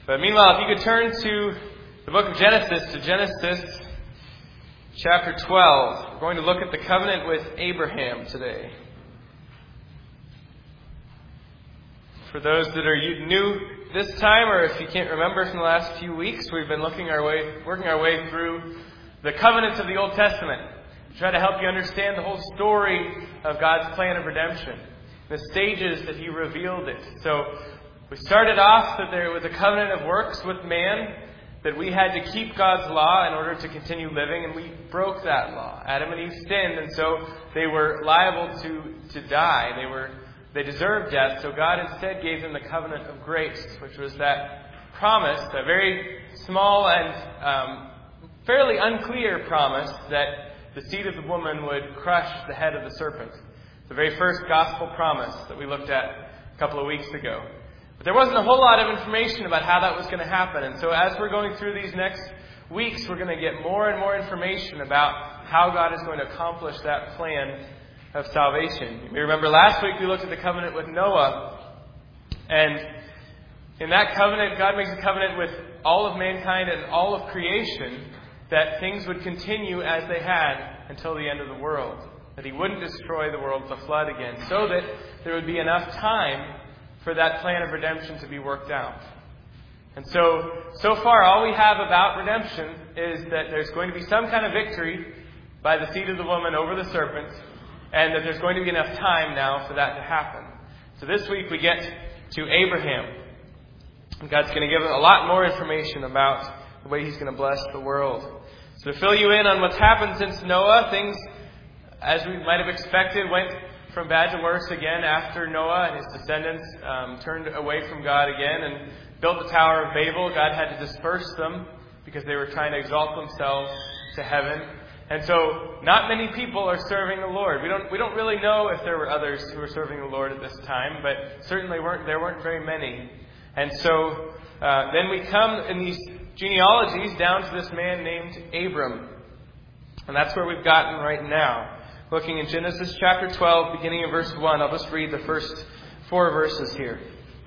But meanwhile, if you could turn to the book of Genesis, to Genesis chapter 12. We're going to look at the covenant with Abraham today. For those that are new this time, or if you can't remember from the last few weeks, we've been working our way through the covenants of the Old Testament to try to help you understand the whole story of God's plan of redemption, the stages that He revealed it. So we started off that there was a covenant of works with man, that we had to keep God's law in order to continue living, and we broke that law. Adam and Eve sinned, and so they were liable to die. They deserved death, so God instead gave them the covenant of grace, which was that promise, that very small and fairly unclear promise that the seed of the woman would crush the head of the serpent. The very first gospel promise that we looked at a couple of weeks ago. But there wasn't a whole lot of information about how that was going to happen. And so as we're going through these next weeks, we're going to get more and more information about how God is going to accomplish that plan of salvation. You may remember last week we looked at the covenant with Noah. And in that covenant, God makes a covenant with all of mankind and all of creation that things would continue as they had until the end of the world. That He wouldn't destroy the world with a flood again, so that there would be enough time for that plan of redemption to be worked out. And so far, all we have about redemption is that there's going to be some kind of victory by the seed of the woman over the serpent, and that there's going to be enough time now for that to happen. So this week we get to Abraham. And God's going to give us a lot more information about the way He's going to bless the world. So to fill you in on what's happened since Noah, things, as we might have expected, went from bad to worse again after Noah and his descendants turned away from God again and built the Tower of Babel. God had to disperse them because they were trying to exalt themselves to heaven. And so not many people are serving the Lord. We don't really know if there were others who were serving the Lord at this time, but certainly there weren't very many. And so then we come in these genealogies down to this man named Abram. And that's where we've gotten right now. Looking in Genesis chapter 12, beginning in verse 1. I'll just read the first 4 verses here.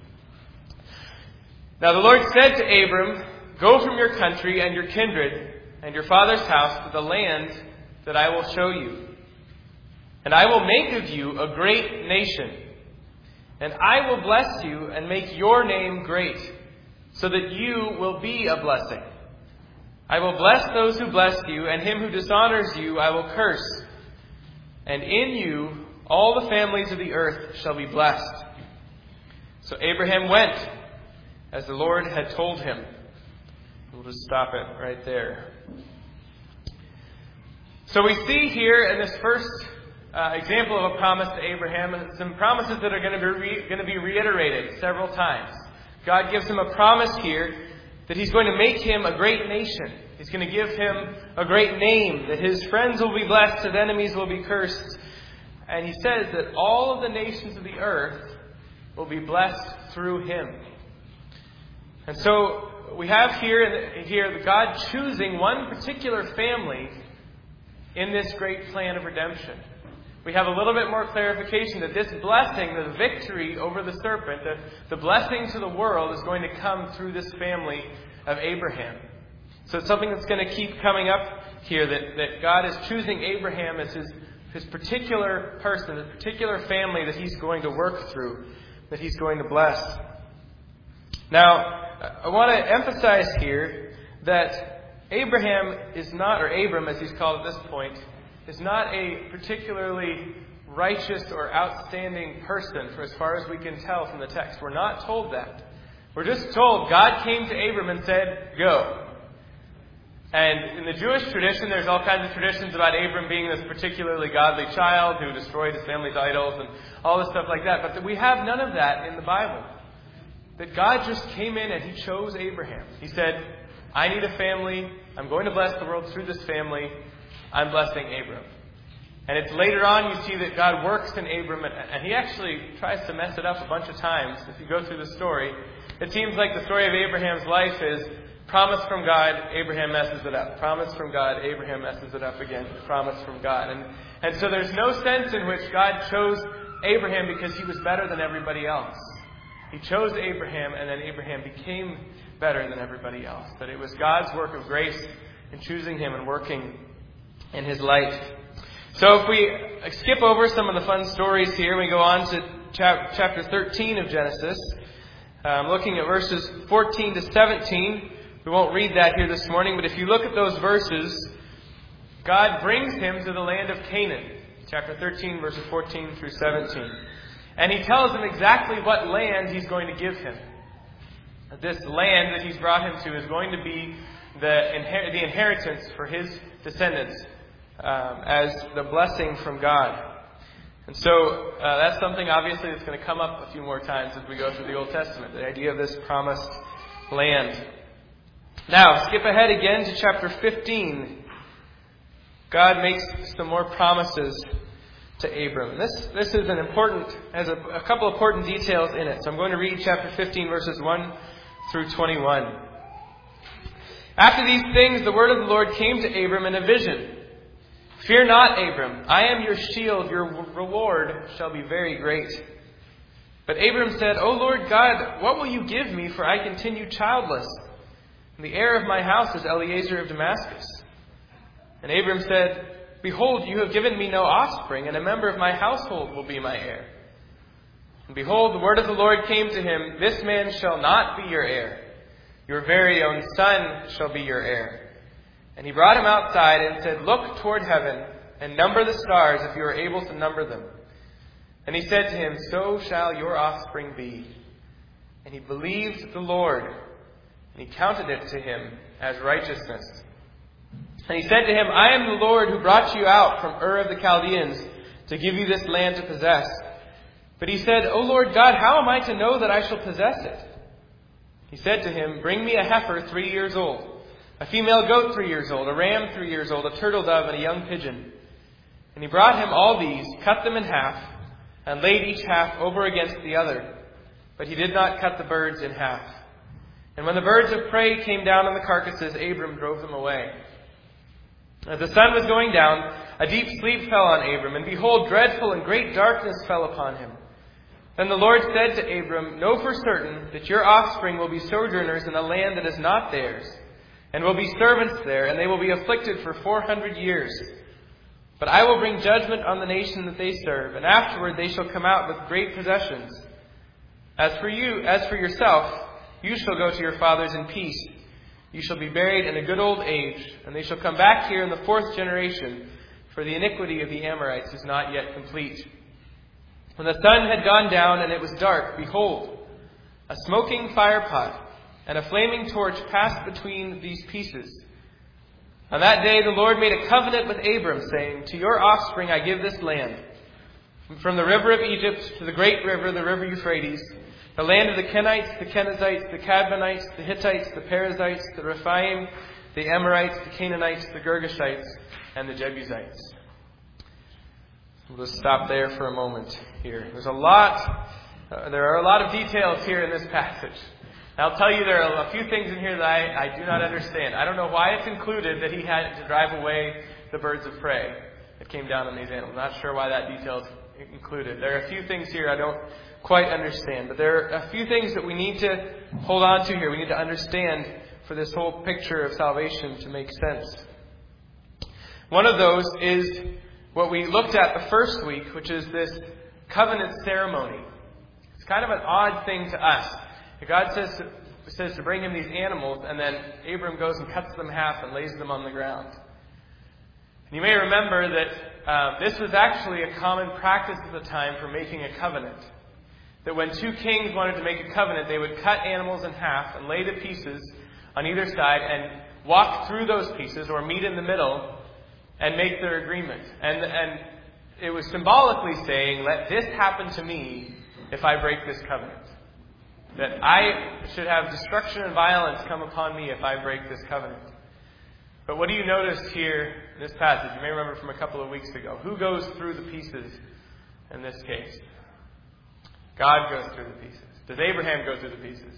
Now the Lord said to Abram, "Go from your country and your kindred and your father's house to the land that I will show you. And I will make of you a great nation. And I will bless you and make your name great, so that you will be a blessing. I will bless those who bless you, and him who dishonors you I will curse. And in you all the families of the earth shall be blessed." So Abraham went, as the Lord had told him. We'll just stop it right there. So we see here in this first example of a promise to Abraham, some promises that are going to be reiterated several times. God gives him a promise here that He's going to make him a great nation. He's going to give him a great name, that his friends will be blessed, his enemies will be cursed. And He says that all of the nations of the earth will be blessed through him. And so we have here God choosing one particular family in this great plan of redemption. We have a little bit more clarification that this blessing, the victory over the serpent, the blessing to the world is going to come through this family of Abraham. So it's something that's going to keep coming up here, that God is choosing Abraham as his particular person, the particular family that He's going to work through, that He's going to bless. Now, I want to emphasize here that Abraham is not, or Abram as he's called at this point, is not a particularly righteous or outstanding person for as far as we can tell from the text. We're not told that. We're just told God came to Abram and said, "Go." And in the Jewish tradition, there's all kinds of traditions about Abram being this particularly godly child who destroyed his family's idols and all this stuff like that. But we have none of that in the Bible. That God just came in and He chose Abraham. He said, "I need a family. I'm going to bless the world through this family. I'm blessing Abram." And it's later on you see that God works in Abram, and He actually tries to mess it up a bunch of times. If you go through the story, it seems like the story of Abraham's life is promise from God, Abraham messes it up. Promise from God, Abraham messes it up again. Promise from God. And so there's no sense in which God chose Abraham because he was better than everybody else. He chose Abraham, and then Abraham became better than everybody else. That it was God's work of grace in choosing him and working in his life. So if we skip over some of the fun stories here, we go on to chapter 13 of Genesis, looking at verses 14 to 17. We won't read that here this morning, but if you look at those verses, God brings him to the land of Canaan. Chapter 13, verses 14 through 17. And he tells him exactly what land he's going to give him. This land that he's brought him to is going to be the inheritance for his descendants as the blessing from God. And so that's something obviously that's going to come up a few more times as we go through the Old Testament, the idea of this promised land. Now, skip ahead again to chapter 15. God makes some more promises to Abram. This is an important, has a couple important details in it. So I'm going to read chapter 15, verses 1 through 21. After these things, the word of the Lord came to Abram in a vision. Fear not, Abram. I am your shield. Your reward shall be very great. But Abram said, O Lord God, what will you give me, for I continue childless? And the heir of my house is Eliezer of Damascus. And Abram said, Behold, you have given me no offspring, and a member of my household will be my heir. And behold, the word of the Lord came to him, This man shall not be your heir. Your very own son shall be your heir. And he brought him outside and said, Look toward heaven, and number the stars, if you are able to number them. And he said to him, So shall your offspring be. And he believed the Lord, and he counted it to him as righteousness. And he said to him, I am the Lord who brought you out from Ur of the Chaldeans to give you this land to possess. But he said, O Lord God, how am I to know that I shall possess it? He said to him, Bring me a heifer 3 years old, a female goat 3 years old, a ram 3 years old, a turtle dove, and a young pigeon. And he brought him all these, cut them in half, and laid each half over against the other. But he did not cut the birds in half. And when the birds of prey came down on the carcasses, Abram drove them away. As the sun was going down, a deep sleep fell on Abram, and behold, dreadful and great darkness fell upon him. Then the Lord said to Abram, Know for certain that your offspring will be sojourners in a land that is not theirs, and will be servants there, and they will be afflicted for 400 years. But I will bring judgment on the nation that they serve, and afterward they shall come out with great possessions. As for yourself, you shall go to your fathers in peace. You shall be buried in a good old age, and they shall come back here in the 4th generation, for the iniquity of the Amorites is not yet complete. When the sun had gone down and it was dark, behold, a smoking firepot and a flaming torch passed between these pieces. On that day the Lord made a covenant with Abram, saying, To your offspring I give this land, from the river of Egypt to the great river, the river Euphrates, the land of the Kenites, the Kenizzites, the Cadmonites, the Hittites, the Perizzites, the Rephaim, the Amorites, the Canaanites, the Girgashites, and the Jebusites. We'll just stop there for a moment here. There are a lot of details here in this passage. I'll tell you there are a few things in here that I do not understand. I don't know why it's included that he had to drive away the birds of prey that came down on these animals. I'm not sure why that detail is included. There are a few things here I don't quite understand. But there are a few things that we need to hold on to here. We need to understand for this whole picture of salvation to make sense. One of those is what we looked at the first week, which is this covenant ceremony. It's kind of an odd thing to us. God says to bring him these animals, and then Abram goes and cuts them in half and lays them on the ground. And you may remember that this was actually a common practice at the time for making a covenant. That when two kings wanted to make a covenant, they would cut animals in half and lay the pieces on either side and walk through those pieces or meet in the middle and make their agreement. And it was symbolically saying, let this happen to me if I break this covenant. That I should have destruction and violence come upon me if I break this covenant. But what do you notice here in this passage? You may remember from a couple of weeks ago. Who goes through the pieces in this case? God goes through the pieces. Does Abraham go through the pieces?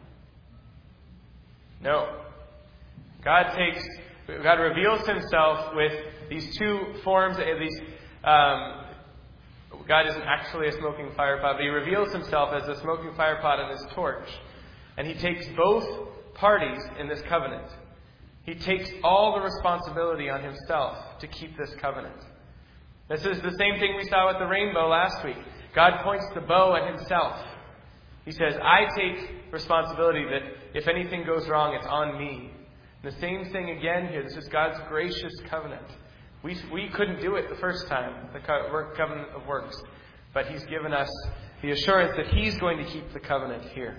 No. God reveals himself with these two forms, these God isn't actually a smoking firepot, but he reveals himself as a smoking firepot and his torch. And he takes both parties in this covenant. He takes all the responsibility on himself to keep this covenant. This is the same thing we saw with the rainbow last week. God points the bow at himself. He says, I take responsibility that if anything goes wrong, it's on me. And the same thing again here. This is God's gracious covenant. We couldn't do it the first time, the covenant of works. But he's given us the assurance that he's going to keep the covenant here.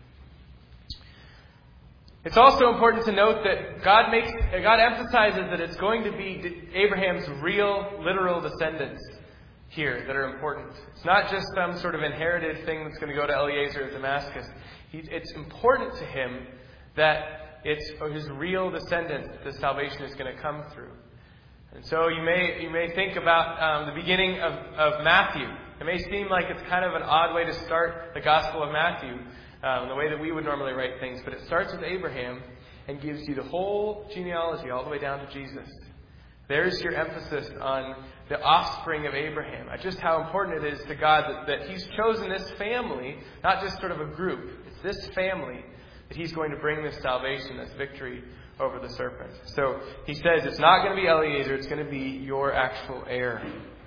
It's also important to note that God emphasizes that it's going to be Abraham's real, literal descendants here that are important. It's not just some sort of inherited thing that's going to go to Eliezer at Damascus. It's important to him that it's his real descendants that the salvation is going to come through. And so you may think about the beginning of Matthew. It may seem like it's kind of an odd way to start the Gospel of Matthew, the way that we would normally write things. But it starts with Abraham and gives you the whole genealogy all the way down to Jesus. There's your emphasis on the offspring of Abraham. Just how important it is to God that he's chosen this family, not just sort of a group. It's this family that he's going to bring this salvation, this victory over the serpent. So he says it's not going to be Eliezer, it's going to be your actual heir.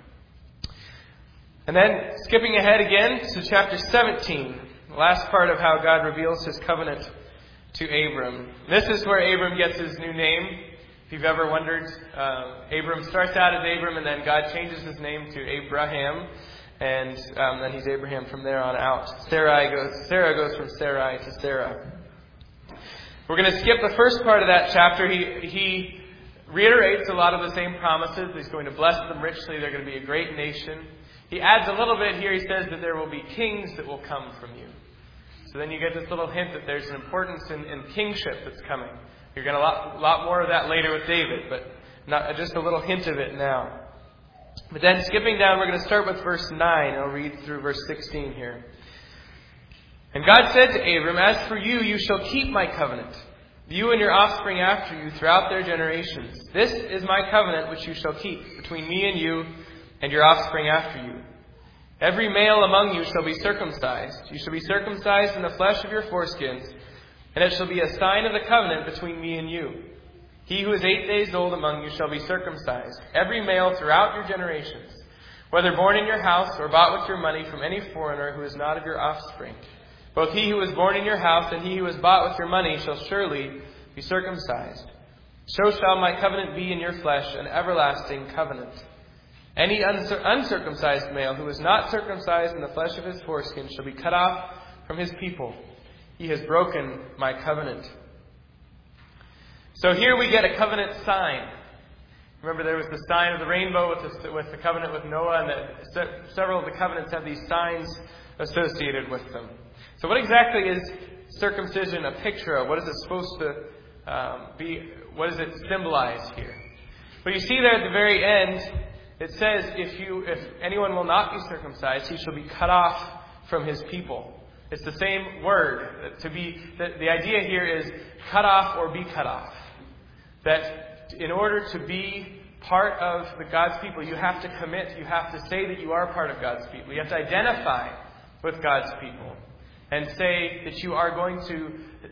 And then skipping ahead again to chapter 17, the last part of how God reveals his covenant to Abram. This is where Abram gets his new name. If you've ever wondered, Abram starts out as Abram and then God changes his name to Abraham. And then he's Abraham from there on out. Sarah goes from Sarai to Sarah. We're going to skip the first part of that chapter. He reiterates a lot of the same promises. He's going to bless them richly. They're going to be a great nation. He adds a little bit here. He says that there will be kings that will come from you. So then you get this little hint that there's an importance in kingship that's coming. You're going to a lot more of that later with David, but not just a little hint of it now. But then skipping down, we're going to start with verse 9. I'll read through verse 16 here. And God said to Abram, as for you, you shall keep my covenant, you and your offspring after you throughout their generations. This is my covenant which you shall keep between me and you and your offspring after you. Every male among you shall be circumcised. You shall be circumcised in the flesh of your foreskins, and it shall be a sign of the covenant between me and you. He who is 8 days old among you shall be circumcised, every male throughout your generations, whether born in your house or bought with your money from any foreigner who is not of your offspring. Both he who was born in your house and he who was bought with your money shall surely be circumcised. So shall my covenant be in your flesh, an everlasting covenant. Any uncircumcised male who is not circumcised in the flesh of his foreskin shall be cut off from his people. He has broken my covenant. So here we get a covenant sign. Remember, there was the sign of the rainbow with the covenant with Noah, and that several of the covenants have these signs associated with them. So what exactly is circumcision a picture of? What is it supposed to be? What does it symbolize here? Well, you see there at the very end, it says, if anyone will not be circumcised, he shall be cut off from his people. It's the same word. The idea here is cut off or be cut off. That in order to be part of God's people, you have to commit. You have to say that you are part of God's people. You have to identify with God's people and say that you are going to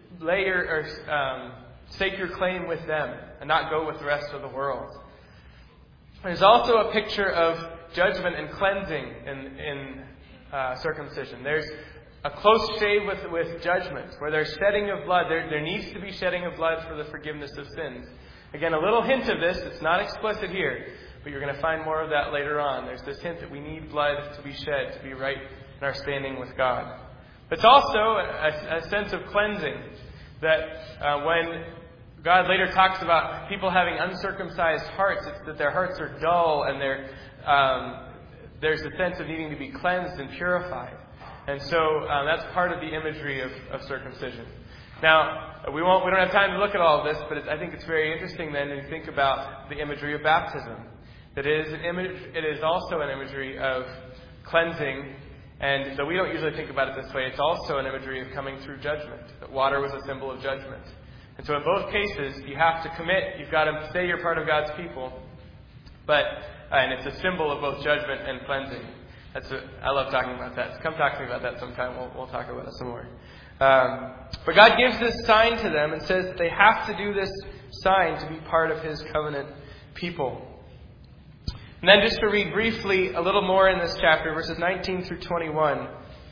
stake your claim with them and not go with the rest of the world. There's also a picture of judgment and cleansing in circumcision. There's a close shave with judgment, where there's shedding of blood. There needs to be shedding of blood for the forgiveness of sins. Again, a little hint of this. It's not explicit here, but you're going to find more of that later on. There's this hint that we need blood to be shed to be right in our standing with God. It's also a sense of cleansing, that when God later talks about people having uncircumcised hearts, it's that their hearts are dull and there's a sense of needing to be cleansed and purified. And so that's part of the imagery of circumcision. Now, we don't have time to look at all of this, but I think it's very interesting then to think about the imagery of baptism. It is also an imagery of cleansing, and though we don't usually think about it this way, it's also an imagery of coming through judgment. That water was a symbol of judgment. And so in both cases, you have to commit. You've got to say you're part of God's people. And it's a symbol of both judgment and cleansing. I love talking about that. So come talk to me about that sometime. We'll talk about it some more. But God gives this sign to them and says that they have to do this sign to be part of His covenant people. And then just to read briefly a little more in this chapter, verses 19 through 21.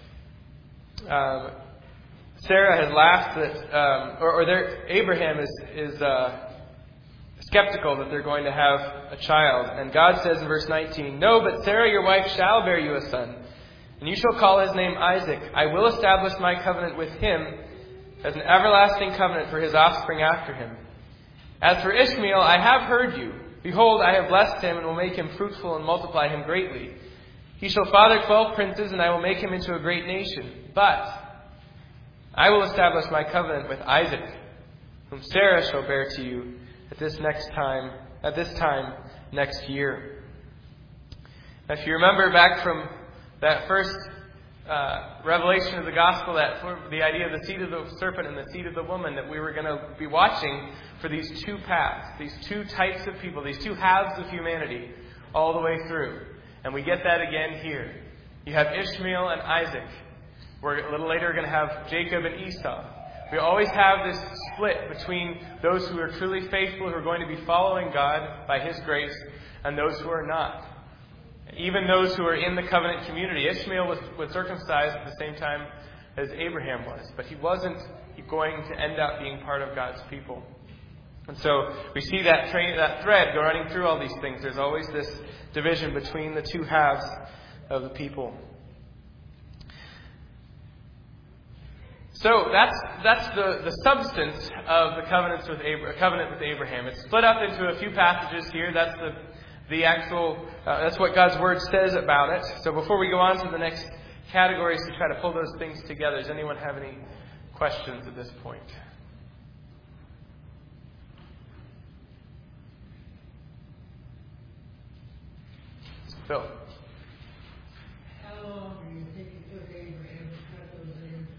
Sarah has laughed that, Abraham is skeptical that they're going to have a child. And God says in verse 19, "No, but Sarah your wife shall bear you a son, and you shall call his name Isaac. I will establish my covenant with him as an everlasting covenant for his offspring after him. As for Ishmael, I have heard you. Behold, I have blessed him and will make him fruitful and multiply him greatly. He shall father 12 princes, and I will make him into a great nation. But I will establish my covenant with Isaac, whom Sarah shall bear to you at this time next year." Now, if you remember back from that first revelation of the gospel, the idea of the seed of the serpent and the seed of the woman, that we were going to be watching for these two paths, these two types of people, these two halves of humanity all the way through. And we get that again here. You have Ishmael and Isaac. We're a little later going to have Jacob and Esau. We always have this split between those who are truly faithful, who are going to be following God by His grace, and those who are not. Even those who are in the covenant community. Ishmael was circumcised at the same time as Abraham was, but he wasn't going to end up being part of God's people. And so we see that thread go running through all these things. There's always this division between the two halves of the people. So that's the substance of the covenant with Abraham. It's split up into a few passages here. That's the actual. That's what God's Word says about it. So before we go on to the next categories to try to pull those things together, does anyone have any questions at this point? Phil. How long do you think it took Abraham to cut those ends?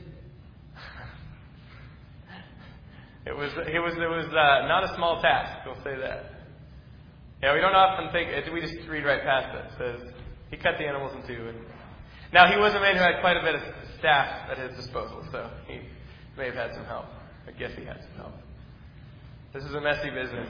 It was not a small task, we'll say that. Yeah, we don't often think, we just read right past it. It says, he cut the animals in two. And now, he was a man who had quite a bit of staff at his disposal, so he may have had some help. I guess he had some help. This is a messy business.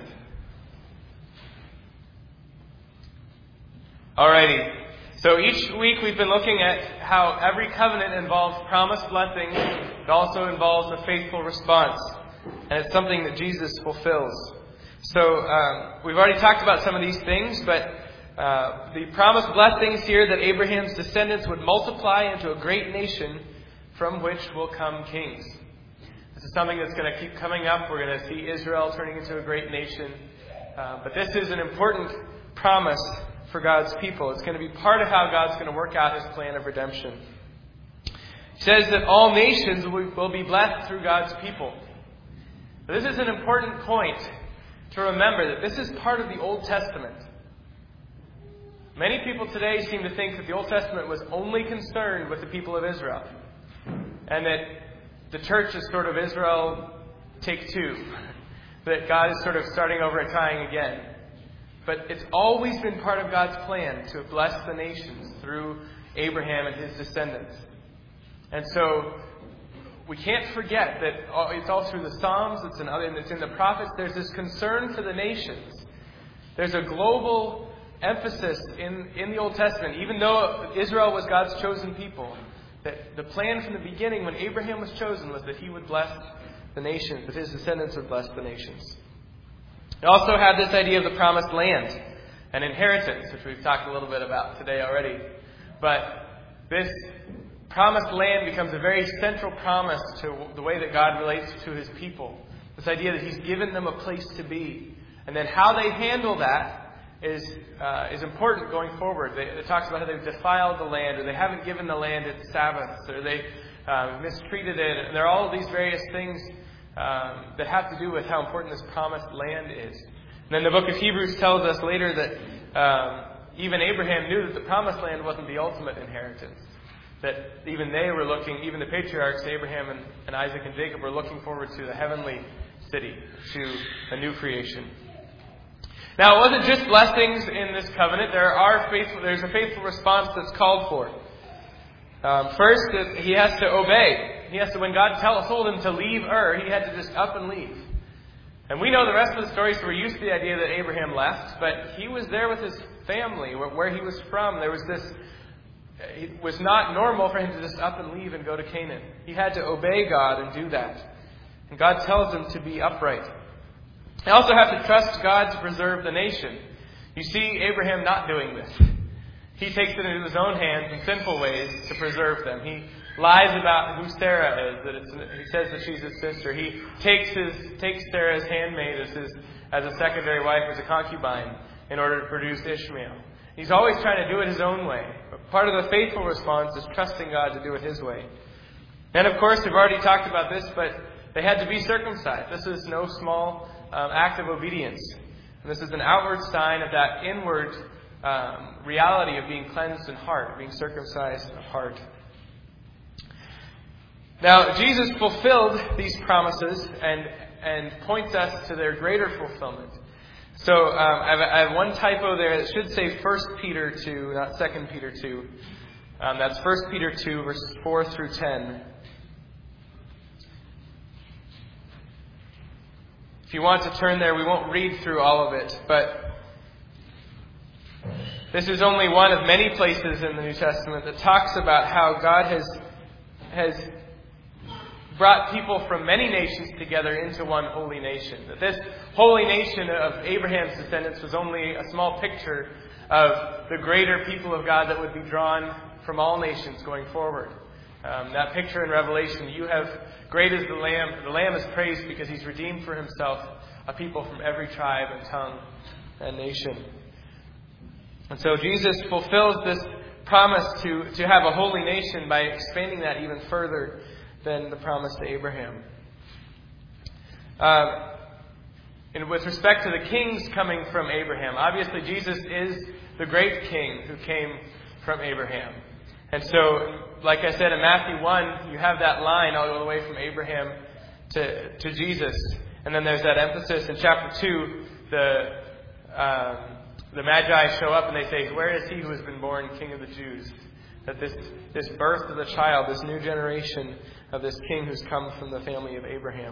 Alrighty. So each week we've been looking at how every covenant involves promised blessings. It also involves a faithful response. And it's something that Jesus fulfills. So we've already talked about some of these things, but the promised blessings here that Abraham's descendants would multiply into a great nation from which will come kings. This is something that's going to keep coming up. We're going to see Israel turning into a great nation. But this is an important promise for God's people. It's going to be part of how God's going to work out His plan of redemption. He says that all nations will be blessed through God's people. This is an important point to remember, that this is part of the Old Testament. Many people today seem to think that the Old Testament was only concerned with the people of Israel, and that the church is sort of Israel take two, that God is sort of starting over and trying again. But it's always been part of God's plan to bless the nations through Abraham and his descendants. And so we can't forget that it's all through the Psalms, it's in the prophets. There's this concern for the nations. There's a global emphasis in the Old Testament, even though Israel was God's chosen people, that the plan from the beginning when Abraham was chosen was that he would bless the nations, that his descendants would bless the nations. It also had this idea of the promised land, an inheritance, which we've talked a little bit about today already. But this promised land becomes a very central promise to the way that God relates to His people. This idea that He's given them a place to be. And then how they handle that is important going forward. It talks about how they've defiled the land, or they haven't given the land its Sabbaths, or they mistreated it. And there are all these various things that have to do with how important this promised land is. And then the book of Hebrews tells us later that even Abraham knew that the promised land wasn't the ultimate inheritance. That even they were looking, even the patriarchs, Abraham and Isaac and Jacob, were looking forward to the heavenly city, to a new creation. Now, it wasn't just blessings in this covenant. There's a faithful response that's called for. First, he has to obey. When God told him to leave Ur, he had to just up and leave. And we know the rest of the story, so we're used to the idea that Abraham left, but he was there with his family, where he was from. It was not normal for him to just up and leave and go to Canaan. He had to obey God and do that. And God tells him to be upright. They also have to trust God to preserve the nation. You see Abraham not doing this. He takes it into his own hands in sinful ways to preserve them. He lies about who Sarah is. He says that she's his sister. He takes Sarah's handmaid as a secondary wife, as a concubine, in order to produce Ishmael. He's always trying to do it his own way. But part of the faithful response is trusting God to do it his way. And of course, we've already talked about this, but they had to be circumcised. This is no small act of obedience. And this is an outward sign of that inward reality of being cleansed in heart, being circumcised of heart. Now, Jesus fulfilled these promises and points us to their greater fulfillment. So I have one typo there. It should say 1 Peter 2, not 2 Peter 2. That's 1 Peter 2, verses 4 through 10. If you want to turn there, we won't read through all of it, but this is only one of many places in the New Testament that talks about how God has brought people from many nations together into one holy nation. That this holy nation of Abraham's descendants was only a small picture of the greater people of God that would be drawn from all nations going forward. That picture in Revelation, great is the Lamb. The Lamb is praised because he's redeemed for himself a people from every tribe and tongue and nation. And so Jesus fulfills this promise to have a holy nation by expanding that even further than the promise to Abraham. And with respect to the kings coming from Abraham, obviously Jesus is the great king who came from Abraham. And so, like I said in Matthew 1, you have that line all the way from Abraham to Jesus. And then there's that emphasis in chapter 2, the Magi show up and they say, "Where is he who has been born King of the Jews?" That this birth of the child, this new generation of this king who's come from the family of Abraham.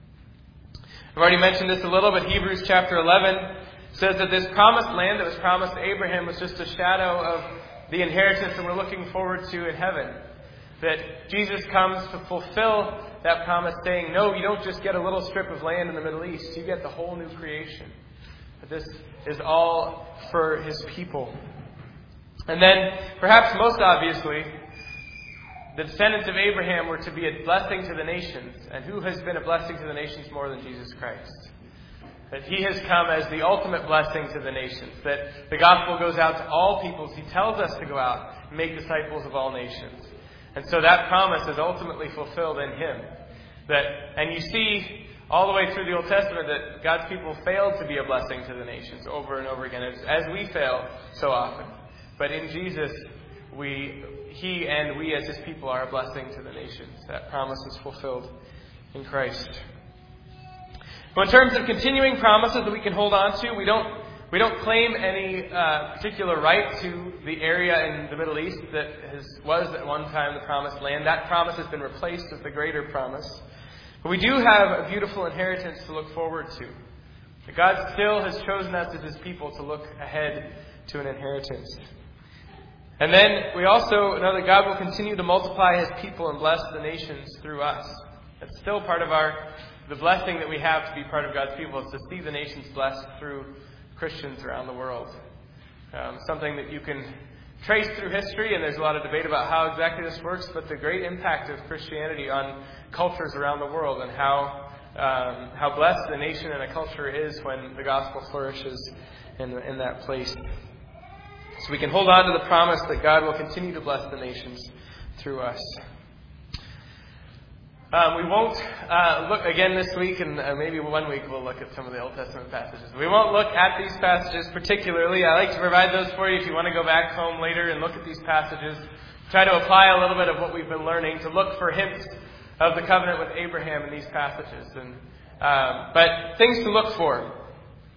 I've already mentioned this a little, but Hebrews chapter 11 says that this promised land that was promised to Abraham was just a shadow of the inheritance that we're looking forward to in heaven. That Jesus comes to fulfill that promise, saying, no, you don't just get a little strip of land in the Middle East, you get the whole new creation. That this is all for his people. And then, perhaps most obviously, the descendants of Abraham were to be a blessing to the nations. And who has been a blessing to the nations more than Jesus Christ? That he has come as the ultimate blessing to the nations. That the gospel goes out to all peoples. He tells us to go out and make disciples of all nations. And so that promise is ultimately fulfilled in him. And you see all the way through the Old Testament that God's people failed to be a blessing to the nations over and over again, as we fail so often. But in Jesus, he and we as his people are a blessing to the nations. That promise is fulfilled in Christ. Well, in terms of continuing promises that we can hold on to, we don't claim any particular right to the area in the Middle East that was at one time the promised land. That promise has been replaced with the greater promise. But we do have a beautiful inheritance to look forward to. That God still has chosen us as his people to look ahead to an inheritance. And then we also know that God will continue to multiply his people and bless the nations through us. That's still part of the blessing that we have to be part of God's people, is to see the nations blessed through Christians around the world. Something that you can trace through history, and there's a lot of debate about how exactly this works, but the great impact of Christianity on cultures around the world and how blessed a nation and a culture is when the gospel flourishes in that place. So we can hold on to the promise that God will continue to bless the nations through us. We won't look again this week, and maybe one week we'll look at some of the Old Testament passages. We won't look at these passages particularly. I like to provide those for you if you want to go back home later and look at these passages. Try to apply a little bit of what we've been learning to look for hints of the covenant with Abraham in these passages. But things to look for.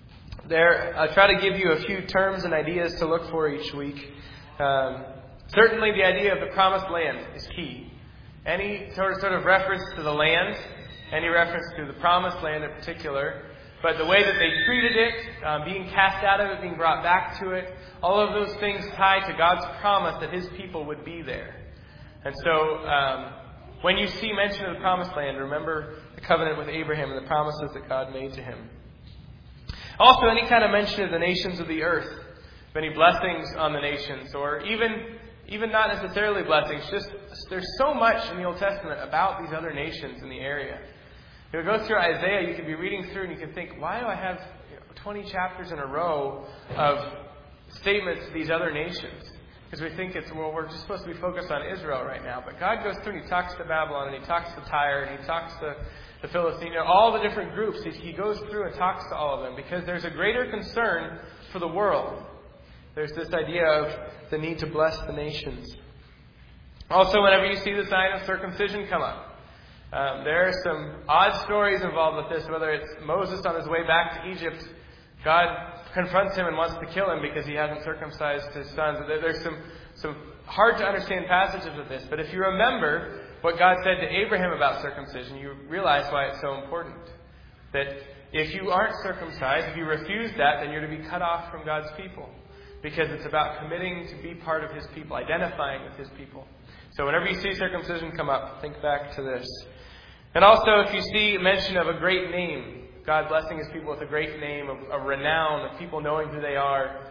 I'll try to give you a few terms and ideas to look for each week. Certainly the idea of the promised land is key. Any sort of reference to the land, any reference to the promised land in particular, but the way that they treated it, being cast out of it, being brought back to it, all of those things tied to God's promise that His people would be there. And so, when you see mention of the promised land, remember the covenant with Abraham and the promises that God made to him. Also, any kind of mention of the nations of the earth, of any blessings on the nations, or even not necessarily blessings, just there's so much in the Old Testament about these other nations in the area. You'll go through Isaiah, you can be reading through and you can think, why do I have 20 chapters in a row of statements to these other nations? Because we think we're just supposed to be focused on Israel right now. But God goes through and He talks to Babylon, and He talks to Tyre, and He talks to the Philistines, all the different groups. He goes through and talks to all of them because there's a greater concern for the world. There's this idea of the need to bless the nations. Also, whenever you see the sign of circumcision come up, there are some odd stories involved with this, whether it's Moses on his way back to Egypt. God confronts him and wants to kill him because he hasn't circumcised his sons. There's some hard to understand passages of this. But if you remember what God said to Abraham about circumcision, you realize why it's so important. That if you aren't circumcised, if you refuse that, then you're to be cut off from God's people. Because it's about committing to be part of His people, identifying with His people. So whenever you see circumcision come up, think back to this. And also, if you see mention of a great name, God blessing His people with a great name, of renown, of people knowing who they are.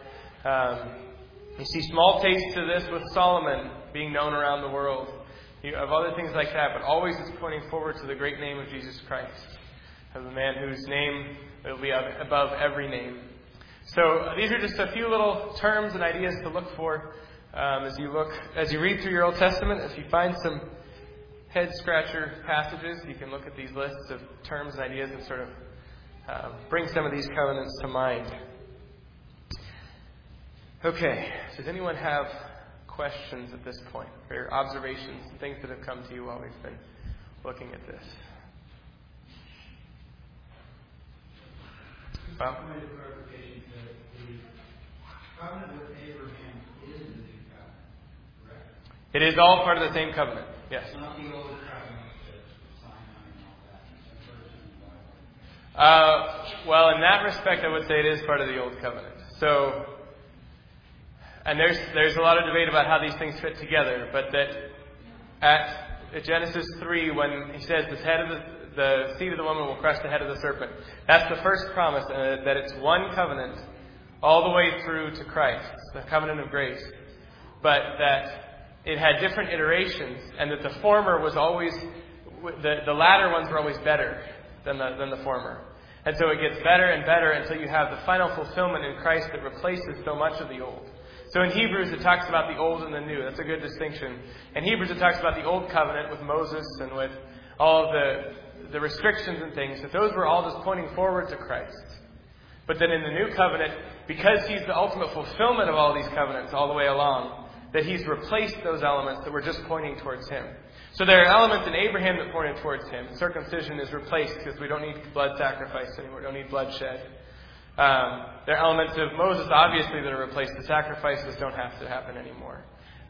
You see small tastes of this with Solomon being known around the world. Of other things like that, but always it's pointing forward to the great name of Jesus Christ, of the man whose name will be above every name. So these are just a few little terms and ideas to look for as you read through your Old Testament. If you find some head scratcher passages, you can look at these lists of terms and ideas and sort of bring some of these covenants to mind. Okay, does anyone have questions at this point, or observations, things that have come to you while we've been looking at this? Well, the covenant with Abraham is the new covenant, correct? It is all part of the same covenant, yes. It's not the old covenant that Sinai and all that. Well, in that respect, I would say it is part of the old covenant. So, and there's a lot of debate about how these things fit together, but that at Genesis 3, when He says the seed of the woman will crush the head of the serpent, that's the first promise, that it's one covenant all the way through to Christ, the covenant of grace, but that it had different iterations, and that the former was always, the latter ones were always better than the former. And so it gets better and better until you have the final fulfillment in Christ that replaces so much of the old. So in Hebrews it talks about the old and the new. That's a good distinction. In Hebrews it talks about the old covenant with Moses and with all of the restrictions and things, that those were all just pointing forward to Christ. But then in the new covenant, because He's the ultimate fulfillment of all these covenants all the way along, that He's replaced those elements that were just pointing towards Him. So there are elements in Abraham that pointed towards Him. Circumcision is replaced because we don't need blood sacrifice anymore. We don't need bloodshed. There are elements of Moses, obviously, that are replaced. The sacrifices don't have to happen anymore.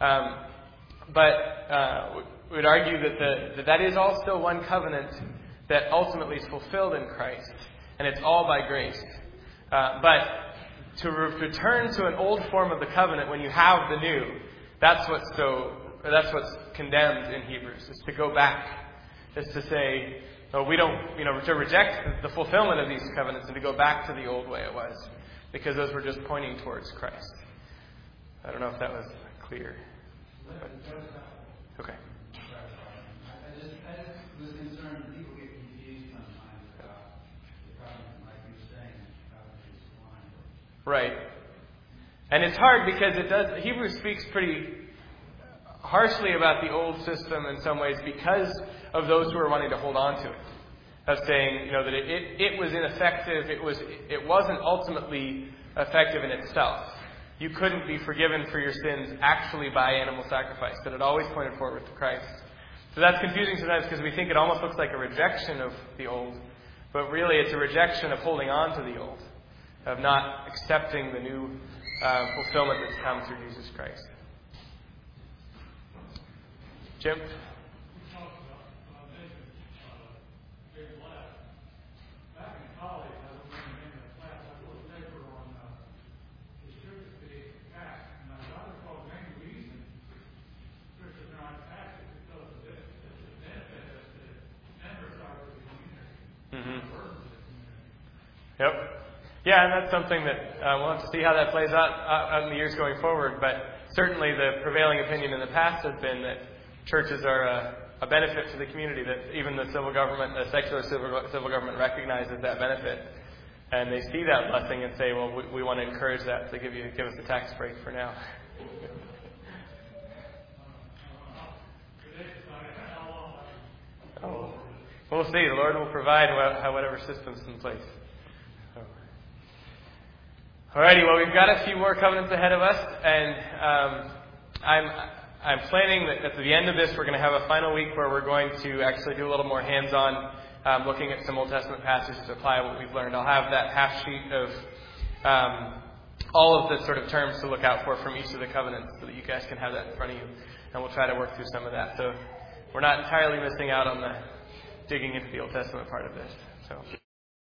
But we would argue that is all still one covenant that ultimately is fulfilled in Christ. And it's all by grace. But to return to an old form of the covenant when you have the new, that's what's condemned in Hebrews, is to go back. Is to say, no, we don't, to reject the fulfillment of these covenants and to go back to the old way it was. Because those were just pointing towards Christ. I don't know if that was clear. But, okay. I just was concerned that people get confused sometimes about the covenant, like you were saying, the covenant is one. Right. And it's hard because Hebrews speaks pretty harshly about the old system in some ways because of those who are wanting to hold on to it. Of saying, that it was ineffective, it wasn't ultimately effective in itself. You couldn't be forgiven for your sins actually by animal sacrifice, that it always pointed forward to Christ. So that's confusing sometimes because we think it almost looks like a rejection of the old, but really it's a rejection of holding on to the old. of not accepting the new fulfillment that's come through Jesus Christ. Jim? Yep. Yeah, and that's something that we'll have to see how that plays out in the years going forward. But certainly the prevailing opinion in the past has been that churches are a benefit to the community, that even the civil government, the secular civil government recognizes that benefit. And they see that blessing and say, well, we want to encourage that, so give us a tax break for now. Oh, we'll see. The Lord will provide whatever system's in place. So. Alrighty, well, we've got a few more covenants ahead of us, and I'm planning that at the end of this we're going to have a final week where we're going to actually do a little more hands-on looking at some Old Testament passages to apply what we've learned. I'll have that half sheet of all of the sort of terms to look out for from each of the covenants so that you guys can have that in front of you, and we'll try to work through some of that. So we're not entirely missing out on the digging into the Old Testament part of this. So.